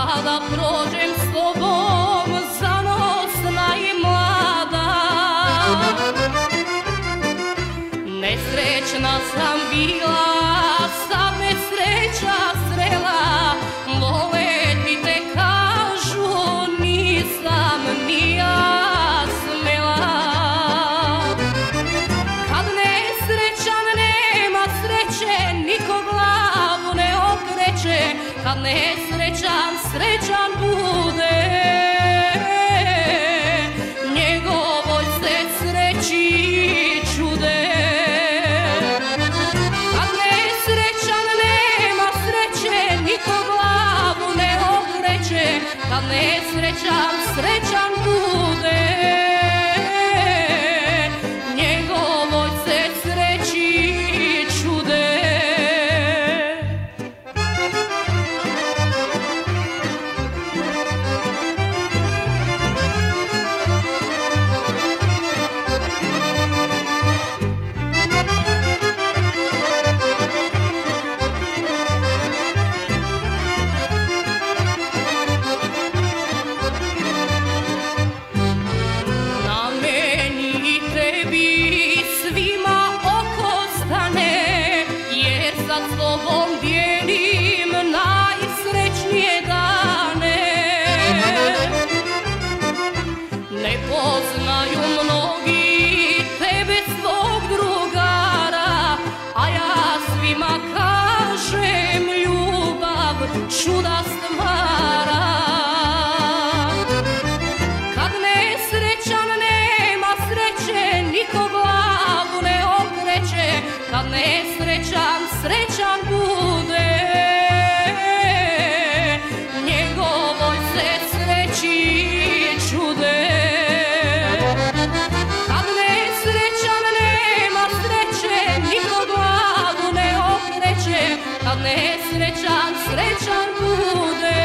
kada prođem s tobom zanosna i mlada. Nesrećna sam bila, sad nesreća srela, voleti te kažu, nisam ni ja smela. Kad nesrećan nema sreće, niko glavu ne okreće, kad nesrećan srećan bude, njegovoj se sreći čude. Kad nesrećan nema sreće, niko glavu ne okreće, kad nesrećan srećan bude, njegovoj se sreći čude. S tobom dijelim najsrećnije dane. Ne poznaju mnogi tebe svog drugara, a ja svima kažem ljubav čuda stvara. Kad nesrećan nema sreće, niko glavu ne okreće, kad nesrećan srećan bude, njegovoj se sreći čude. Kad nesrećan nema sreće, niko glavu ne okreće, kad nesrećan srećan bude,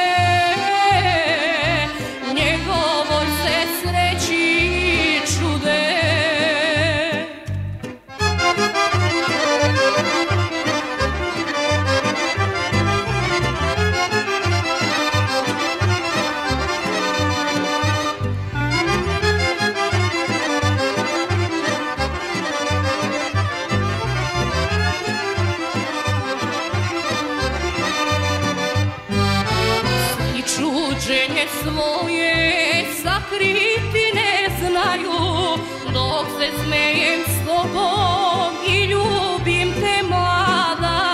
njegovoj se sreći čude. Čuđenje svoje sakriti ne znaju, dok se smejem s tobom i ljubim te mlada.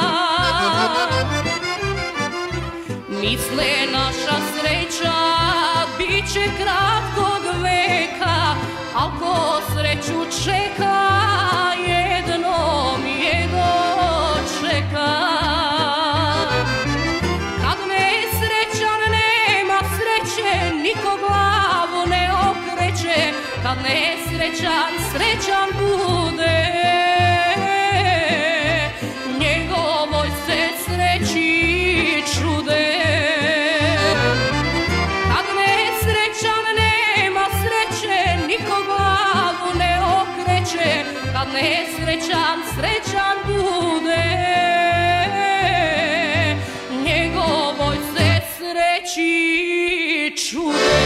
Misle naša sreća bit će kratkog veka, al ko sreću čeka jednom je dočeka. Niko glavu ne okreće, kad nesrećan srećan bude, njegovoj se sreći čude. Kad nesrećan nema sreće, niko glavu ne okreće, kad nesrećan srećan bude, njegovoj se sreći čude.